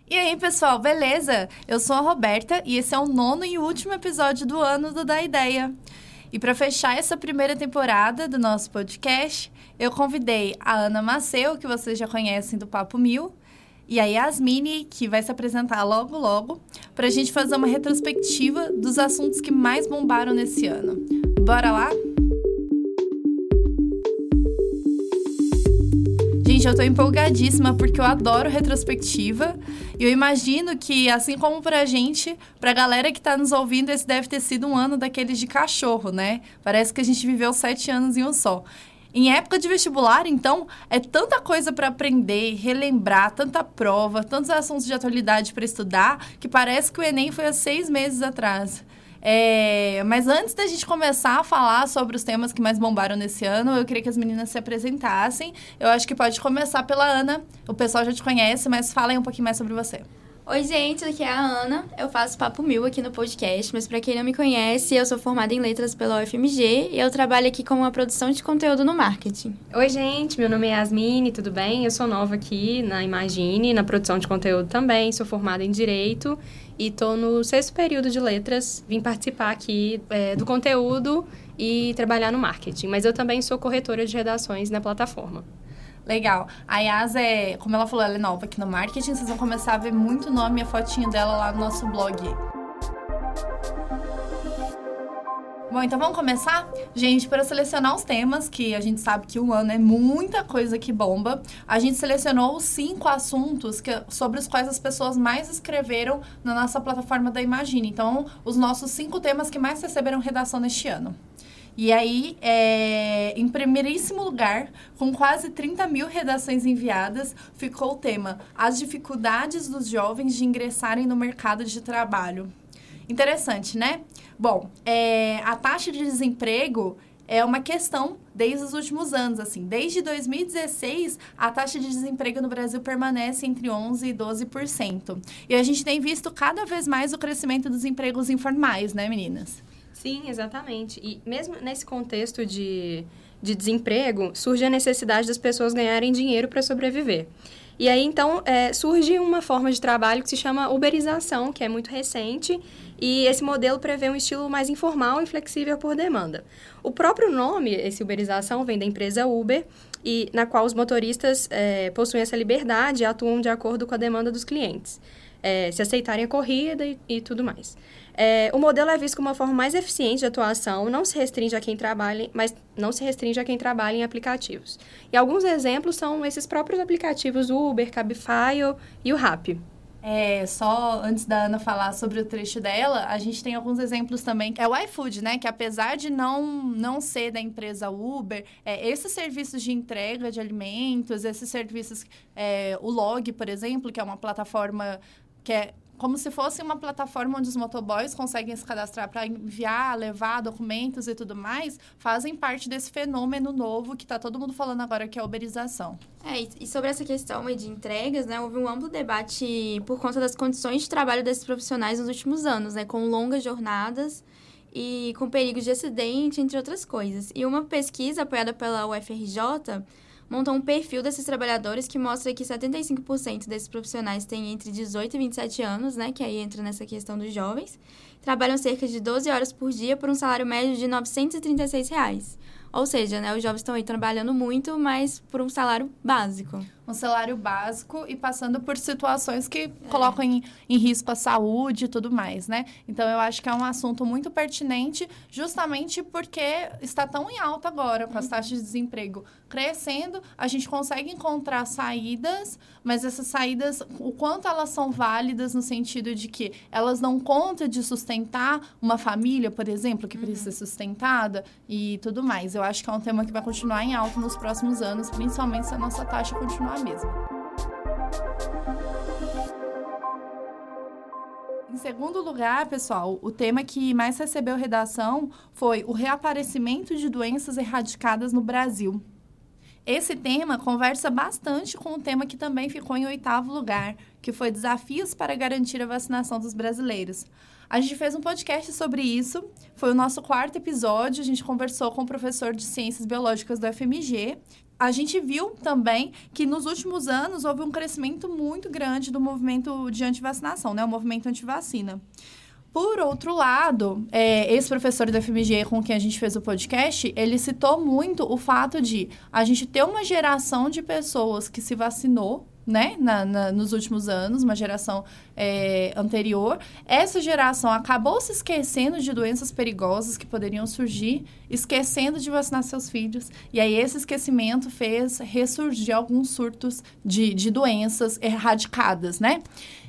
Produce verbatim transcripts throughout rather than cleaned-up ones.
E aí, pessoal, beleza? Eu sou a Roberta e esse é o nono e último episódio do ano do Da Ideia. E para fechar essa primeira temporada do nosso podcast, eu convidei a Ana Maceu, que vocês já conhecem do Papo Mil, e a Yasmine, que vai se apresentar logo logo, para a gente fazer uma retrospectiva dos assuntos que mais bombaram nesse ano. Bora lá? Gente, eu tô empolgadíssima porque eu adoro retrospectiva e eu imagino que, assim como pra gente, pra galera que tá nos ouvindo, esse deve ter sido um ano daqueles de cachorro, né? Parece que a gente viveu sete anos em um só. Em época de vestibular, então, é tanta coisa para aprender, relembrar, tanta prova, tantos assuntos de atualidade para estudar, que parece que o Enem foi há seis meses atrás. É, mas antes da gente começar a falar sobre os temas que mais bombaram nesse ano, eu queria que as meninas se apresentassem. Eu acho que pode começar pela Ana. O pessoal já te conhece, mas fala aí um pouquinho mais sobre você. Oi, gente, aqui é a Ana. Eu faço Papo Mil aqui no podcast, mas pra quem não me conhece, eu sou formada em letras pela U F M G e eu trabalho aqui com uma produção de conteúdo no marketing. Oi, gente, meu nome é Yasmine, tudo bem? Eu sou nova aqui na Imagine, na produção de conteúdo também, sou formada em Direito e tô no sexto período de letras. Vim participar aqui é, do conteúdo e trabalhar no marketing, mas eu também sou corretora de redações na plataforma. Legal. A Yas é, como ela falou, ela é nova aqui no marketing. Vocês vão começar a ver muito nome e a fotinho dela lá no nosso blog. Bom, então vamos começar? Gente, para selecionar os temas, que a gente sabe que um ano é muita coisa que bomba, a gente selecionou os cinco assuntos que, sobre os quais as pessoas mais escreveram na nossa plataforma da Imagine. Então, os nossos cinco temas que mais receberam redação neste ano. E aí, é, em primeiríssimo lugar, com quase trinta mil redações enviadas, ficou o tema As dificuldades dos jovens de ingressarem no mercado de trabalho. Interessante, né? Bom, é, a taxa de desemprego é uma questão desde os últimos anos, assim. Desde dois mil e dezesseis, a taxa de desemprego no Brasil permanece entre onze por cento e doze por cento. E a gente tem visto cada vez mais o crescimento dos empregos informais, né, meninas? Sim, exatamente. E mesmo nesse contexto de, de desemprego, surge a necessidade das pessoas ganharem dinheiro para sobreviver. E aí, então, é, surge uma forma de trabalho que se chama uberização, que é muito recente, e esse modelo prevê um estilo mais informal e flexível por demanda. O próprio nome, esse uberização, vem da empresa Uber, e na qual os motoristas é, possuem essa liberdade e atuam de acordo com a demanda dos clientes, é, se aceitarem a corrida e, e tudo mais. É, o modelo é visto como uma forma mais eficiente de atuação, não se restringe a quem trabalha, mas não se restringe a quem trabalha em aplicativos. E alguns exemplos são esses próprios aplicativos Uber, Cabify e o Rappi. É, só antes da Ana falar sobre o trecho dela, a gente tem alguns exemplos também. É o iFood, né? Que apesar de não, não ser da empresa Uber, é, esses serviços de entrega de alimentos, esses serviços... É, o Log, por exemplo, que é uma plataforma que é... como se fosse uma plataforma onde os motoboys conseguem se cadastrar para enviar, levar documentos e tudo mais, fazem parte desse fenômeno novo que está todo mundo falando agora, que é a uberização. É, e sobre essa questão de entregas, né, houve um amplo debate por conta das condições de trabalho desses profissionais nos últimos anos, né, com longas jornadas e com perigos de acidente, entre outras coisas. E uma pesquisa apoiada pela U F R J montou um perfil desses trabalhadores que mostra que setenta e cinco por cento desses profissionais têm entre dezoito e vinte e sete anos, né, que aí entra nessa questão dos jovens, trabalham cerca de doze horas por dia por um salário médio de novecentos e trinta e seis reais. Ou seja, né, os jovens estão aí trabalhando muito, mas por um salário básico. Um salário básico e passando por situações que é. colocam em, em risco a saúde e tudo mais, né? Então, eu acho que é um assunto muito pertinente, justamente porque está tão em alta agora, com as taxas de desemprego crescendo, a gente consegue encontrar saídas, mas essas saídas, o quanto elas são válidas no sentido de que elas dão conta de sustentar uma família, por exemplo, que precisa ser sustentada e tudo mais. Eu acho que é um tema que vai continuar em alta nos próximos anos, principalmente se a nossa taxa continuar mesmo. Em segundo lugar, pessoal, o tema que mais recebeu redação foi o reaparecimento de doenças erradicadas no Brasil. Esse tema conversa bastante com o tema que também ficou em oitavo lugar, que foi desafios para garantir a vacinação dos brasileiros. A gente fez um podcast sobre isso, foi o nosso quarto episódio, a gente conversou com o professor de Ciências Biológicas do U F M G a gente viu também que nos últimos anos houve um crescimento muito grande do movimento de antivacinação, né? O movimento antivacina. Por outro lado, é, esse professor da F M G com quem a gente fez o podcast, ele citou muito o fato de a gente ter uma geração de pessoas que se vacinou, né, na, na, nos últimos anos, uma geração é, anterior. Essa geração acabou se esquecendo de doenças perigosas que poderiam surgir, esquecendo de vacinar seus filhos. E aí esse esquecimento fez ressurgir alguns surtos de, de doenças erradicadas, né?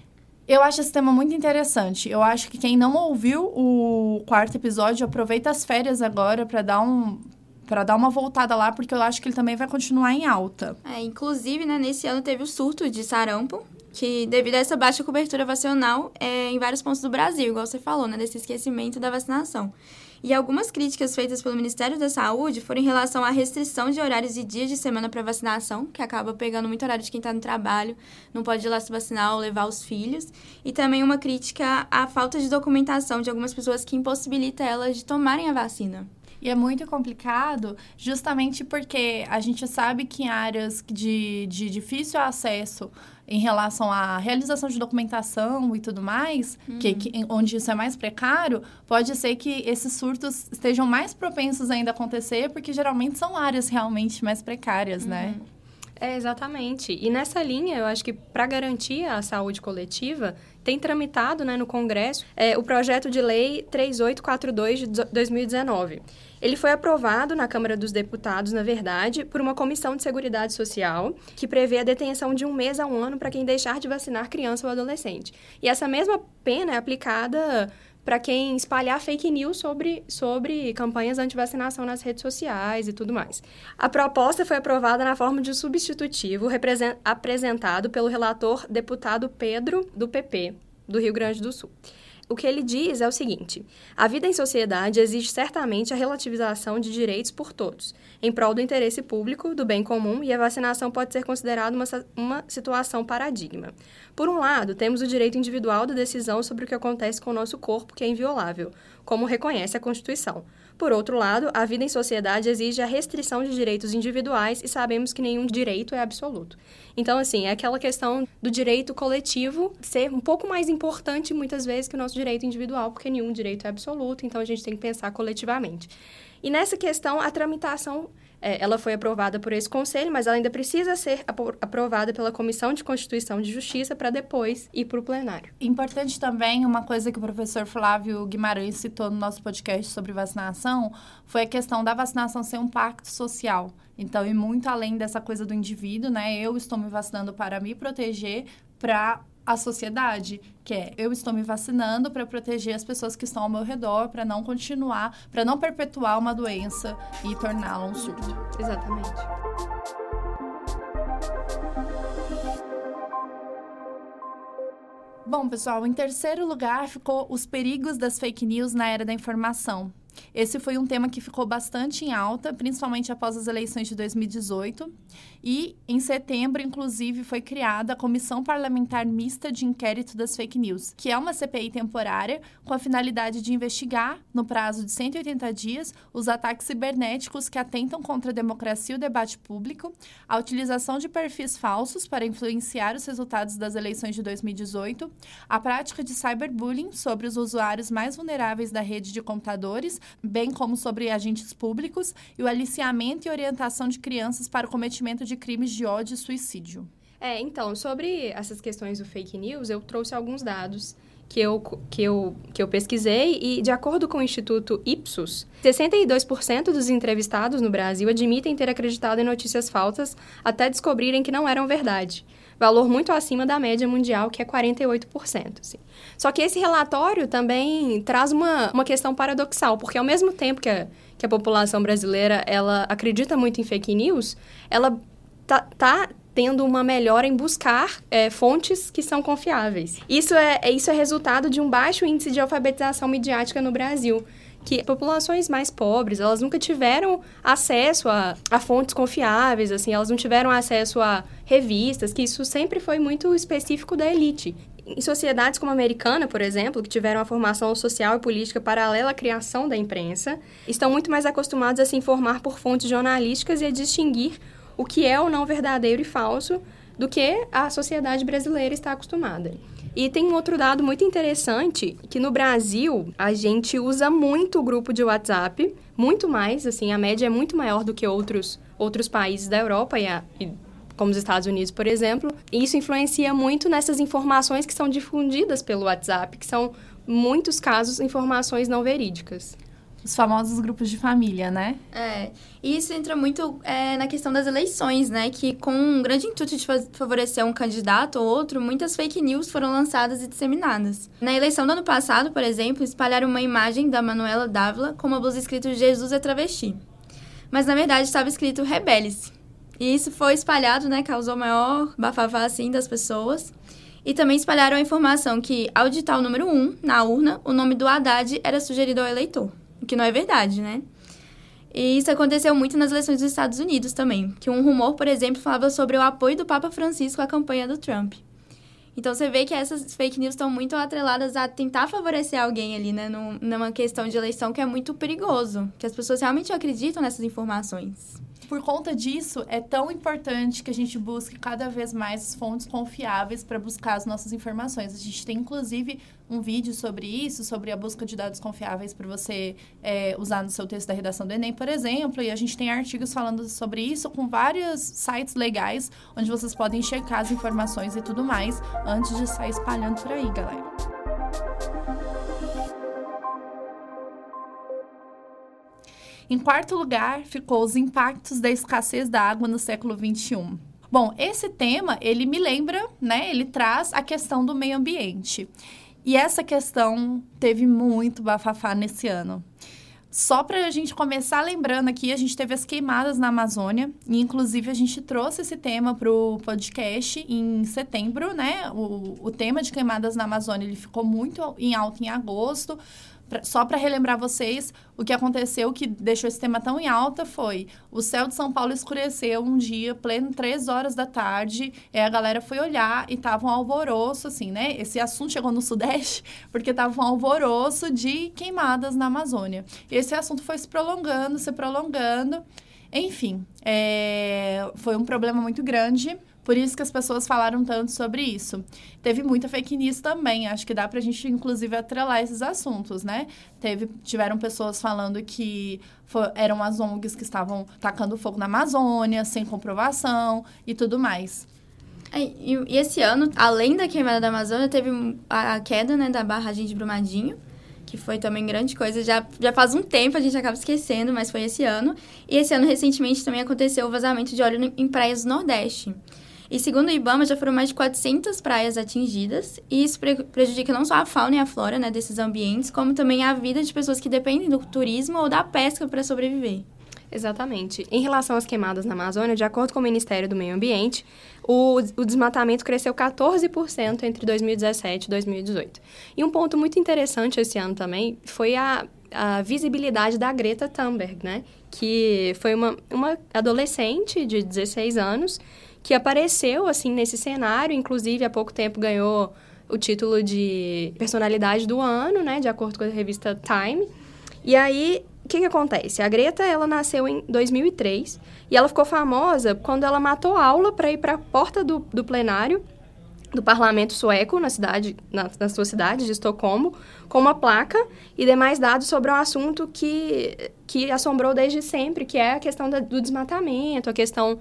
Eu acho esse tema muito interessante. Eu acho que quem não ouviu o quarto episódio, aproveita as férias agora para dar um... para dar uma voltada lá, porque eu acho que ele também vai continuar em alta. É, inclusive, né, nesse ano teve o surto de sarampo, que devido a essa baixa cobertura vacinal é, em vários pontos do Brasil, igual você falou, né, desse esquecimento da vacinação. E algumas críticas feitas pelo Ministério da Saúde foram em relação à restrição de horários e dias de semana para vacinação, que acaba pegando muito horário de quem está no trabalho, não pode ir lá se vacinar ou levar os filhos. E também uma crítica à falta de documentação de algumas pessoas que impossibilita elas de tomarem a vacina. E é muito complicado justamente porque a gente sabe que em áreas de, de difícil acesso em relação à realização de documentação e tudo mais, uhum. que, que, onde isso é mais precário, pode ser que esses surtos estejam mais propensos ainda a acontecer, porque geralmente são áreas realmente mais precárias, uhum. né? É, exatamente. E nessa linha, eu acho que para garantir a saúde coletiva, tem tramitado, né, no Congresso é, o projeto de lei três oito quatro dois de dois mil e dezenove. Ele foi aprovado na Câmara dos Deputados, na verdade, por uma comissão de Seguridade Social, que prevê a detenção de um mês a um ano para quem deixar de vacinar criança ou adolescente. E essa mesma pena é aplicada para quem espalhar fake news sobre, sobre campanhas anti-vacinação nas redes sociais e tudo mais. A proposta foi aprovada na forma de substitutivo apresentado pelo relator deputado Pedro, do P P, do Rio Grande do Sul. O que ele diz é o seguinte: a vida em sociedade exige certamente a relativização de direitos por todos, em prol do interesse público, do bem comum, e a vacinação pode ser considerada uma, uma situação paradigma. Por um lado, temos o direito individual da decisão sobre o que acontece com o nosso corpo, que é inviolável, como reconhece a Constituição. Por outro lado, a vida em sociedade exige a restrição de direitos individuais e sabemos que nenhum direito é absoluto. Então, assim, é aquela questão do direito coletivo ser um pouco mais importante, muitas vezes, que o nosso direito individual, porque nenhum direito é absoluto, então a gente tem que pensar coletivamente. E nessa questão, a tramitação, é, ela foi aprovada por esse conselho, mas ela ainda precisa ser aprovada pela Comissão de Constituição e Justiça para depois ir para o plenário. Importante também, uma coisa que o professor Flávio Guimarães citou no nosso podcast sobre vacinação, foi a questão da vacinação ser um pacto social. Então, e muito além dessa coisa do indivíduo, né? Eu estou me vacinando para me proteger, para a sociedade, que é eu estou me vacinando para proteger as pessoas que estão ao meu redor, para não continuar, para não perpetuar uma doença e torná-la um surto. Exatamente. Bom, pessoal, em terceiro lugar ficou os perigos das fake news na era da informação. Esse foi um tema que ficou bastante em alta, principalmente após as eleições de dois mil e dezoito. E, em setembro, inclusive, foi criada a Comissão Parlamentar Mista de Inquérito das Fake News, que é uma C P I temporária com a finalidade de investigar, no prazo de cento e oitenta dias, os ataques cibernéticos que atentam contra a democracia e o debate público, a utilização de perfis falsos para influenciar os resultados das eleições de dois mil e dezoito, a prática de cyberbullying sobre os usuários mais vulneráveis da rede de computadores, bem como sobre agentes públicos, e o aliciamento e orientação de crianças para o cometimento de crimes de ódio e suicídio. É, então, sobre essas questões do fake news, eu trouxe alguns dados que eu, que eu, que eu pesquisei e, de acordo com o Instituto Ipsos, sessenta e dois por cento dos entrevistados no Brasil admitem ter acreditado em notícias falsas até descobrirem que não eram verdade. Valor muito acima da média mundial, que é quarenta e oito por cento. Assim. Só que esse relatório também traz uma, uma questão paradoxal, porque ao mesmo tempo que a, que a população brasileira ela acredita muito em fake news, ela tá, tá tendo uma melhora em buscar é, fontes que são confiáveis. Isso é, isso é resultado de um baixo índice de alfabetização midiática no Brasil, que populações mais pobres, elas nunca tiveram acesso a, a fontes confiáveis, assim, elas não tiveram acesso a revistas, que isso sempre foi muito específico da elite. Em sociedades como a americana, por exemplo, que tiveram a formação social e política paralela à criação da imprensa, estão muito mais acostumados a se informar por fontes jornalísticas e a distinguir o que é ou não verdadeiro e falso do que a sociedade brasileira está acostumada. E tem um outro dado muito interessante, que no Brasil, a gente usa muito o grupo de WhatsApp, muito mais, assim, a média é muito maior do que outros, outros países da Europa, e, a, e como os Estados Unidos, por exemplo. E isso influencia muito nessas informações que são difundidas pelo WhatsApp, que são, em muitos casos, informações não verídicas. Os famosos grupos de família, né? É, e isso entra muito é, na questão das eleições, né? Que com um grande intuito de favorecer um candidato ou outro, muitas fake news foram lançadas e disseminadas. Na eleição do ano passado, por exemplo, espalharam uma imagem da Manuela Dávila com uma blusa escrito Jesus é travesti. Mas, na verdade, estava escrito rebele-se. E isso foi espalhado, né? Causou maior bafafá, assim, das pessoas. E também espalharam a informação que, ao digitar o número um na urna, o nome do Haddad era sugerido ao eleitor. O que não é verdade, né? E isso aconteceu muito nas eleições dos Estados Unidos também, que um rumor, por exemplo, falava sobre o apoio do Papa Francisco à campanha do Trump. Então, você vê que essas fake news estão muito atreladas a tentar favorecer alguém ali, né? Numa questão de eleição que é muito perigoso, que as pessoas realmente acreditam nessas informações. Por conta disso, é tão importante que a gente busque cada vez mais fontes confiáveis para buscar as nossas informações. A gente tem, inclusive, um vídeo sobre isso, sobre a busca de dados confiáveis para você é, usar no seu texto da redação do Enem, por exemplo. E a gente tem artigos falando sobre isso com vários sites legais, onde vocês podem checar as informações e tudo mais, antes de sair espalhando por aí, galera. Em quarto lugar, ficou os impactos da escassez da água no século vinte e um. Bom, esse tema, ele me lembra, né? Ele traz a questão do meio ambiente. E essa questão teve muito bafafá nesse ano. Só para a gente começar lembrando aqui, a gente teve as queimadas na Amazônia. E, inclusive, a gente trouxe esse tema para o podcast em setembro, né? O, o tema de queimadas na Amazônia, ele ficou muito em alta em agosto. Só para relembrar vocês, o que aconteceu que deixou esse tema tão em alta foi o céu de São Paulo escureceu um dia, pleno três horas da tarde, e a galera foi olhar e tava um alvoroço, assim, né? Esse assunto chegou no Sudeste porque tava um alvoroço de queimadas na Amazônia. Esse assunto foi se prolongando, se prolongando. Enfim, é... foi um problema muito grande. Por isso que as pessoas falaram tanto sobre isso. Teve muita fake news também. Acho que dá pra gente, inclusive, atrelar esses assuntos, né? Teve, tiveram pessoas falando que for, eram as O N Gs que estavam tacando fogo na Amazônia, sem comprovação e tudo mais. E, e esse ano, além da queimada da Amazônia, teve a, a queda, né, da barragem de Brumadinho, que foi também grande coisa. Já, já faz um tempo, a gente acaba esquecendo, mas foi esse ano. E esse ano, recentemente, também aconteceu o vazamento de óleo em praias do Nordeste. E segundo o IBAMA, já foram mais de quatrocentas praias atingidas, e isso pre- prejudica não só a fauna e a flora, né, desses ambientes, como também a vida de pessoas que dependem do turismo ou da pesca para sobreviver. Exatamente. Em relação às queimadas na Amazônia, de acordo com o Ministério do Meio Ambiente, o, o desmatamento cresceu quatorze por cento entre dois mil e dezessete e dois mil e dezoito. E um ponto muito interessante esse ano também foi a, a visibilidade da Greta Thunberg, né? Que foi uma, uma adolescente de dezesseis anos que apareceu, assim, nesse cenário, inclusive, há pouco tempo ganhou o título de personalidade do ano, né, de acordo com a revista Time. E aí, o que que acontece? A Greta, ela nasceu em dois mil e três e ela ficou famosa quando ela matou aula para ir para a porta do, do plenário do parlamento sueco, na cidade, na, na sua cidade de Estocolmo, com uma placa e demais dados sobre um assunto que, que assombrou desde sempre, que é a questão da, do desmatamento, a questão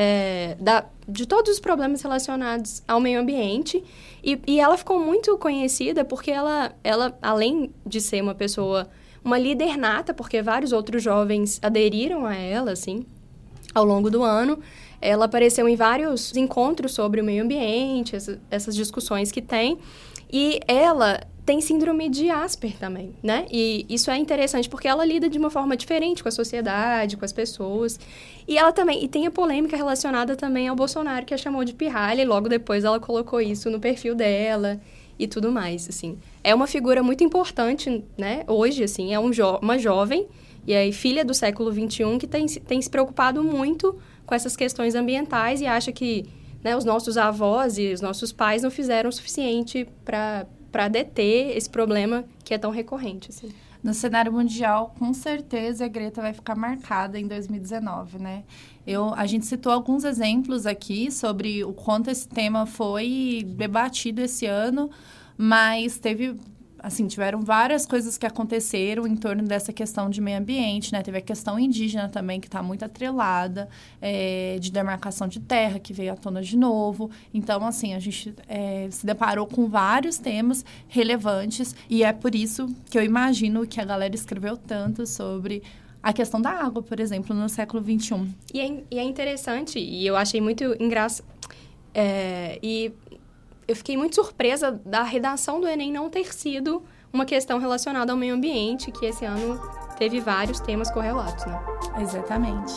é, da, de todos os problemas relacionados ao meio ambiente. E, e ela ficou muito conhecida porque ela, ela, além de ser uma pessoa, uma líder nata, porque vários outros jovens aderiram a ela, assim, ao longo do ano. Ela apareceu em vários encontros sobre o meio ambiente, essa, essas discussões que tem. E ela tem síndrome de Asper também, né? E isso é interessante porque ela lida de uma forma diferente com a sociedade, com as pessoas. E ela também... E tem a polêmica relacionada também ao Bolsonaro, que a chamou de pirralha, e logo depois ela colocou isso no perfil dela e tudo mais, assim. É uma figura muito importante, né? Hoje, assim, é um jo- uma jovem, e aí filha do século vinte e um, que tem, tem se preocupado muito com essas questões ambientais e acha que, né, os nossos avós e os nossos pais não fizeram o suficiente para para deter esse problema que é tão recorrente, assim. no cenário mundial, com certeza a Greta vai ficar marcada em dois mil e dezenove, né? Eu, a gente citou alguns exemplos aqui sobre o quanto esse tema foi debatido esse ano, mas teve, assim, tiveram várias coisas que aconteceram em torno dessa questão de meio ambiente, né? Teve a questão indígena também, que está muito atrelada, é, de demarcação de terra, que veio à tona de novo. Então, assim, a gente é, se deparou com vários temas relevantes e é por isso que eu imagino que a galera escreveu tanto sobre a questão da água, por exemplo, no século vinte e um. E é, e é interessante, e eu achei muito engraçado, é, e eu fiquei muito surpresa da redação do Enem não ter sido uma questão relacionada ao meio ambiente, que esse ano teve vários temas correlatos, né? Exatamente.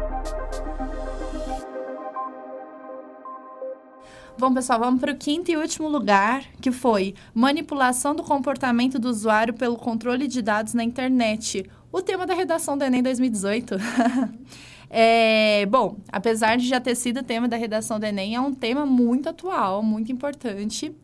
Bom, pessoal, vamos para o quinto e último lugar, que foi manipulação do comportamento do usuário pelo controle de dados na internet. O tema da redação do Enem dois mil e dezoito. É, bom, apesar de já ter sido tema da redação do Enem, é um tema muito atual, muito importante.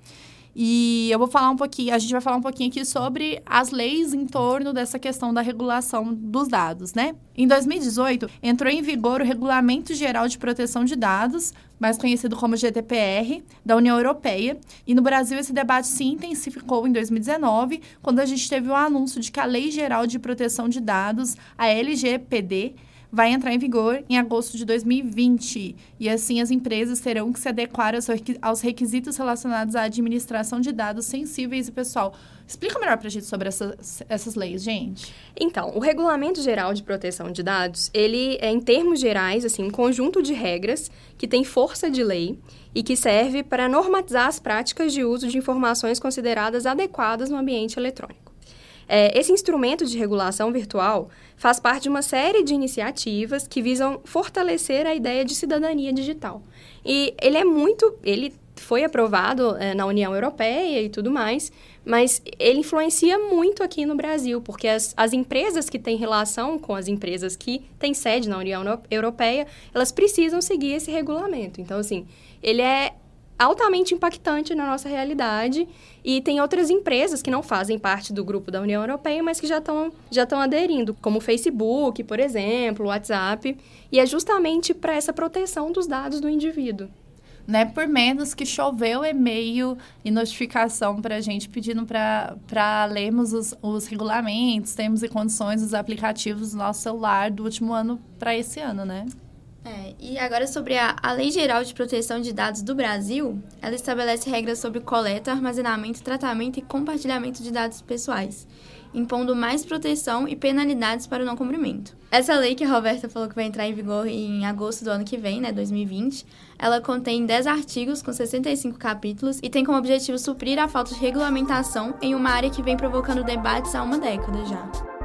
E eu vou falar um pouquinho, a gente vai falar um pouquinho aqui sobre as leis em torno dessa questão da regulação dos dados, né? Em dois mil e dezoito, entrou em vigor o Regulamento Geral de Proteção de Dados, mais conhecido como G D P R, da União Europeia. E no Brasil, esse debate se intensificou em dois mil e dezenove, quando a gente teve o anúncio de que a Lei Geral de Proteção de Dados, a L G P D, vai entrar em vigor em agosto de dois mil e vinte. E assim, as empresas terão que se adequar aos requisitos relacionados à administração de dados sensíveis. E, pessoal, explica melhor pra gente sobre essas, essas leis, gente. Então, o Regulamento Geral de Proteção de Dados, ele é, em termos gerais, assim, um conjunto de regras que tem força de lei e que serve para normatizar as práticas de uso de informações consideradas adequadas no ambiente eletrônico. É, esse instrumento de regulação virtual faz parte de uma série de iniciativas que visam fortalecer a ideia de cidadania digital. E ele é muito... Ele foi aprovado é, na União Europeia e tudo mais, mas ele influencia muito aqui no Brasil, porque as, as empresas que têm relação com as empresas que têm sede na União Europeia, elas precisam seguir esse regulamento. Então, assim, ele é altamente impactante na nossa realidade e tem outras empresas que não fazem parte do grupo da União Europeia, mas que já estão já estão aderindo, como o Facebook, por exemplo, o WhatsApp, e é justamente para essa proteção dos dados do indivíduo. Não é por menos que choveu e-mail e notificação para a gente pedindo para lermos os, os regulamentos, termos e condições dos aplicativos do nosso celular do último ano para esse ano, né? É, e agora sobre a, a Lei Geral de Proteção de Dados do Brasil, ela estabelece regras sobre coleta, armazenamento, tratamento e compartilhamento de dados pessoais, impondo mais proteção e penalidades para o não cumprimento. Essa lei que a Roberta falou que vai entrar em vigor em agosto do ano que vem, né, dois mil e vinte, ela contém dez artigos com sessenta e cinco capítulos e tem como objetivo suprir a falta de regulamentação em uma área que vem provocando debates há uma década já.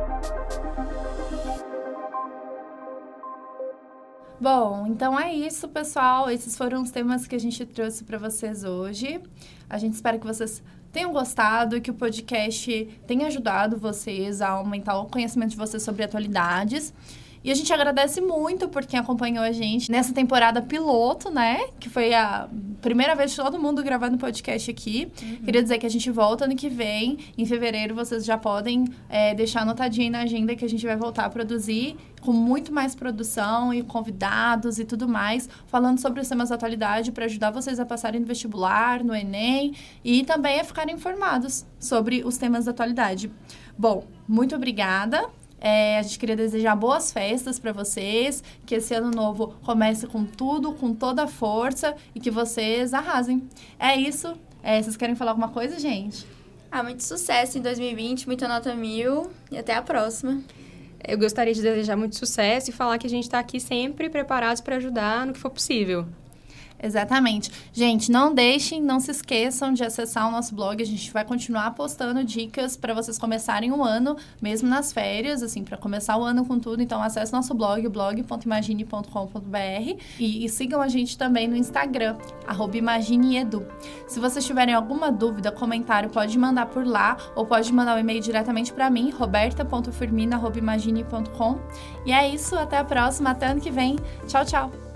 Bom, então é isso, pessoal. Esses foram os temas que a gente trouxe para vocês hoje. A gente espera que vocês tenham gostado e que o podcast tenha ajudado vocês a aumentar o conhecimento de vocês sobre atualidades. E a gente agradece muito por quem acompanhou a gente nessa temporada piloto, né? Que foi a primeira vez de todo mundo gravando podcast aqui. Uhum. Queria dizer que a gente volta ano que vem. Em fevereiro, vocês já podem é, deixar anotadinho aí na agenda que a gente vai voltar a produzir com muito mais produção e convidados e tudo mais, falando sobre os temas da atualidade para ajudar vocês a passarem no vestibular, no Enem e também a ficarem informados sobre os temas da atualidade. Bom, muito obrigada. É, a gente queria desejar boas festas para vocês, que esse ano novo comece com tudo, com toda a força e que vocês arrasem. É isso. É, vocês querem falar alguma coisa, gente? Ah, muito sucesso em dois mil e vinte, muita nota mil e até a próxima. Eu gostaria de desejar muito sucesso e falar que a gente está aqui sempre preparados para ajudar no que for possível. Exatamente. Gente, não deixem, não se esqueçam de acessar o nosso blog. A gente vai continuar postando dicas para vocês começarem o ano, mesmo nas férias, assim, para começar o ano com tudo. Então, acesse nosso blog, blog ponto imagine ponto com ponto b r e, e sigam a gente também no Instagram, arroba imagineedu. Se vocês tiverem alguma dúvida, comentário, pode mandar por lá ou pode mandar um e-mail diretamente para mim, roberta ponto firmino arroba imagine ponto com. E é isso, até a próxima, até ano que vem. Tchau, tchau!